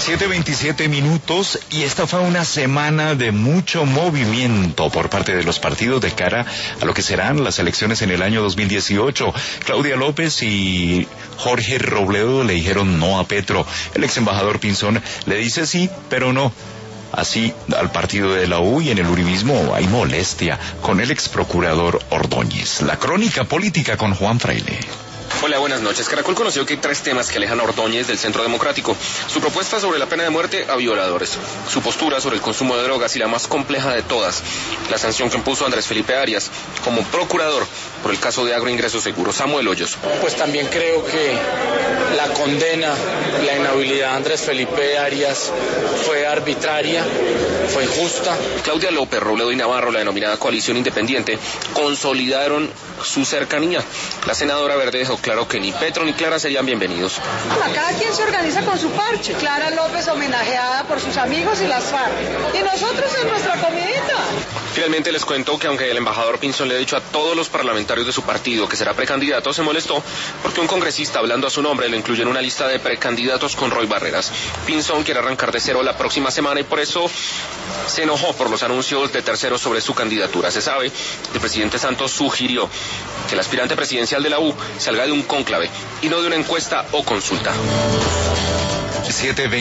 7:27 y esta fue una semana de mucho movimiento por parte de los partidos de cara a lo que serán las elecciones en el año 2018. Claudia López y Jorge Robledo le dijeron no a Petro. El ex embajador Pinzón le dice sí, pero no. Así, al partido de la U y en el uribismo hay molestia con el ex procurador Ordóñez. La crónica política con Juan Fraile. Hola, buenas noches. Caracol conoció que hay 3 temas que alejan a Ordóñez del Centro Democrático. Su propuesta sobre la pena de muerte a violadores, su postura sobre el consumo de drogas y la más compleja de todas, la sanción que impuso Andrés Felipe Arias como procurador por el caso de Agroingreso Seguro. Samuel Hoyos. Pues también creo que la condena, la inhabilidad de Andrés Felipe Arias fue arbitraria, fue injusta. Claudia López, Robledo y Navarro, la denominada coalición independiente, consolidaron su cercanía. La senadora verde dejó claro que ni Petro ni Clara serían bienvenidos. Cada quien se organiza con su parche. Clara López homenajeada por sus amigos y las FARC. Y nosotros en nuestra comidita. Finalmente les cuento que aunque el embajador Pinzón le ha dicho a todos los parlamentarios de su partido que será precandidato, se molestó porque un congresista hablando a su nombre lo incluyó en una lista de precandidatos con Roy Barreras. Pinzón quiere arrancar de cero la próxima semana y por eso se enojó por los anuncios de terceros sobre su candidatura. Se sabe, el presidente Santos sugirió que el aspirante presidencial de la U salga de un cónclave y no de una encuesta o consulta.